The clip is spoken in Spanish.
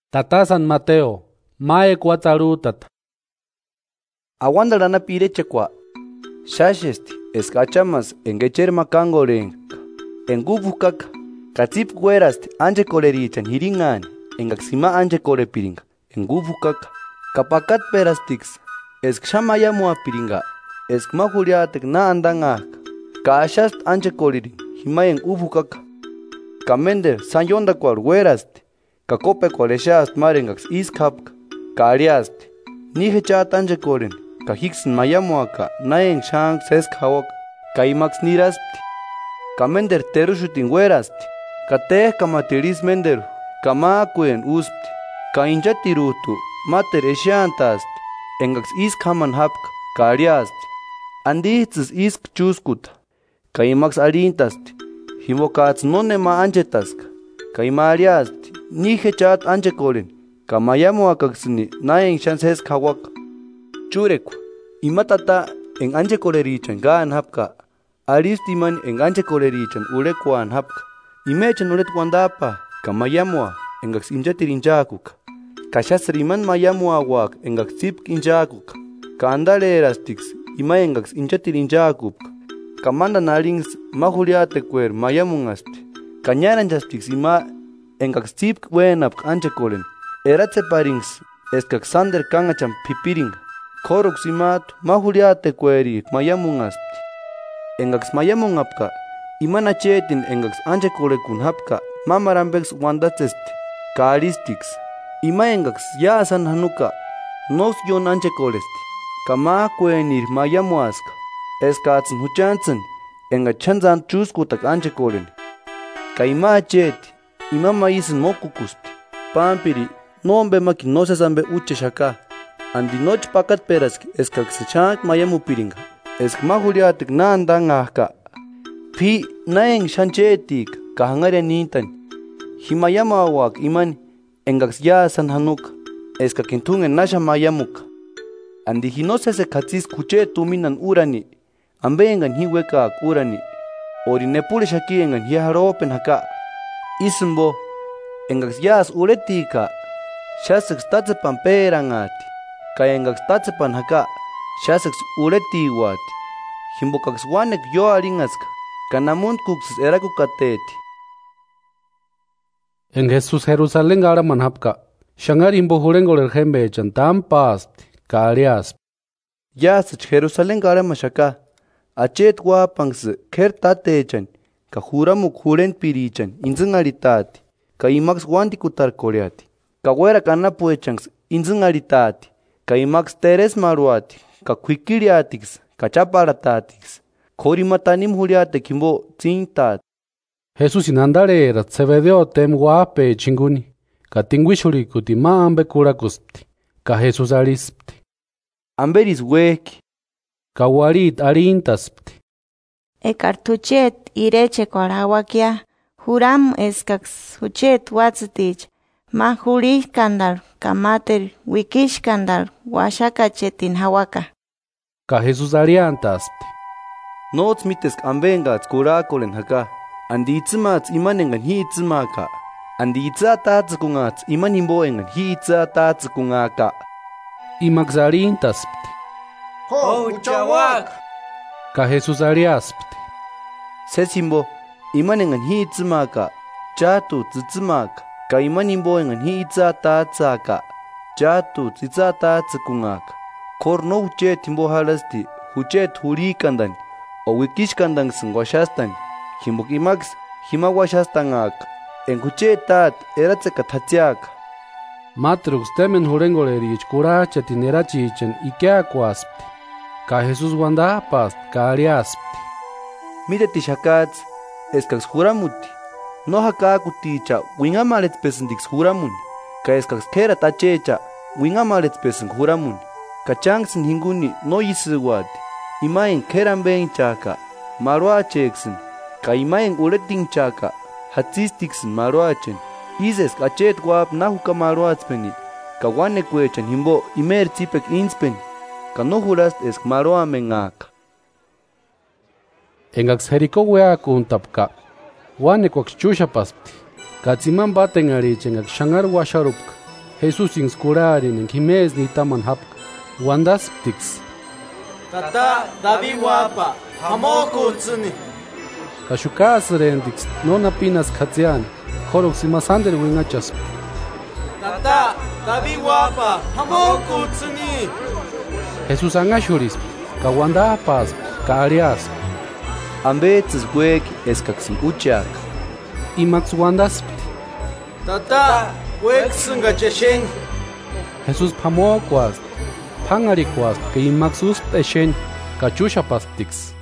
Tata San Mateo, mae cuatarutat. Aguanda lana pirechekwa. Shashesti, escachamas, engecher makangoren. Engubukaka. Katsip guerast, anje colerichan, hiringan. Engaxima anje colepiringa. Engubukaka. Kapakat perastix. Eskshamayamua piringa. Eskmajuliatek na andangak. Kaashast anje coleri. Himayen ubukaka. Kamender, sanyonda cual guerast. Kakope koleshast marengax iskapka. Kariast. Nije chatanje koren. Kahixen mayamuaka. Naeng shank seskawak. Kaimax niraspti. Kamender terushutin guerasti. Kateh kamatiris menderu. Kamakuen uspti. Kainjatirutu. Mater eshiantasti. Engax iskaman hapka. Kariasti. Andihtzis isk chuskuta. Kaimax alintasti. Himokats nonema anchetaska. Kaimariasti. Nije chat anje kolen. Kamayamuakaxni naeng shan seskawak. Churekwa. Imatata en anje kolerichan gaan hapka. Aristiman en anje kolerichan ulekuan hapka. Imechan uletwandapa. Kamayamua engax injatirinchakuka. Kashasriman mayamua wak engax zipk inchakuka. Kaandalerastix ima engax injatirinchakuka. Kamanda narings majuliate kuer mayamungasti. Kañaranjastix ima engax zipk wenapk anje kolen. Eratse parings eskaxander kangacham pipiringa. Korux imat majuliate kueri mayamungasti. Engax mayamungapka. Imana chetin engax anje kolekun hapka. Mamarambex wandatsesti. Karistix. Ima engax yasan hanuka. Nos yon anje kolesti. Kama kuenir mayamuaska. Eskatsen huchansen. Enga chanzan chuskutak anje kolen. Kaima cheti. Ima maisen mokukusti. Pampiri. Nombe maki no se zambe uche shaka. Andi noche pakat peraski eskaxichank mayamu piringa. Esk majuliatik na andangahka. Pi naeng shanchetik kahangaria nintan. Himayama wak iman engax yasan hanuka. Eskakintungen nasha mayamuka. Andi hinose se katsis kuche tuminan urani. Ambengan hiweka urani. Ori nepule shaki engan hiharopen haka. Isimbo engax yas uretika. Shasex tatsepan perangati. Kayengax tatsepan haka. Shasex uretiwati. Himbokax wanek yo aringaska. Kanamunt kuksis erakukateti. En Jesús Jerusalén gara manhapka. Shangar imbohurengol el jembe chantam pasti. Karias. Yasach Jerusalén gara mashaka. Achet wapangs ker tatechan. Ka juramuk juren pirichan. Inzungaritati. Ka imax wantikutar koreati. Ka wera kanapuechangs inzungaritati. Ka imax teres maruati. Ka kuikiriatix. Ka chaparatatiks. Korimatanim juliate kimbo zintat. Jesús inandare ratsebedeo tem guape chinguni. Ka tinguishuri kuti ma ambe kurakuspti. Ka Jesús arispti. Amberis weki. Ka warit arintaspti. Ekartuchet ireche korawakia. Huram eskax huchet watzitich. Ma juri kandar kamater wikish kandar washaka chetin hawaka. Ka Jesús ariantaspti. Nots mitesk ambengats kurakolen haka. Andi itzimats imanengan hi itzimaka. Andi itzatatzikungats imanimboengan hi itzatatzikungaka. Imax arintaspti. Ho uchawak. Ka Jesús ariaspti. Sesimbo imanengan hi itzimaka. Chatu tzitzimaka. Ka imanimboengan hi itzatatzaka. Chatu tzitzatatzikungaka. Kor no huchet imbo halasti. Huchet hurikandan. O wikishkandang singwashastan. Himbuk imax himawashastangak. En huchetat eratzeka tatziak. Matrux temen hurengolerich kuracha tinerachichen ikeakuaspti. Ka Jesús wandapast kariaspti. Mire tishakats eskax juramuti. No hakakuticha wingamalets pesendix juramun. Ka eskax kera tachecha wingamalets pesend juramun. Ka changsin hinguni no yisuwati. Imaen keran benchaka. Maruachexen. Ka imaen uletinchaka. Hatzistixen maruachen. Ises kachet guap nahuka maruatspeni. Ka wanekwechan himbo imer tzipek inspen. Ka no jurast esk maruamengaka. Engax Jericó weakuntapka. Wanekwax chushapaspti. Katsiman baten arich engax shangar washarupka. Jesús inskurarin kimes ni taman hap wandasptix. Tata David wapa hamoko tsuni. Kashukas rendix nona pinas katzian. Koroximasander wingachas. Tata David wapa hamoko tsuni. Jesús angashuris kawandapas kaarias. Ambetzes huek eskaxim uchak. Imax wandas. Tata wexunga cheshen. Jesús pamoquas, pangarikuas, que imaxus peshen, cachucha pastix.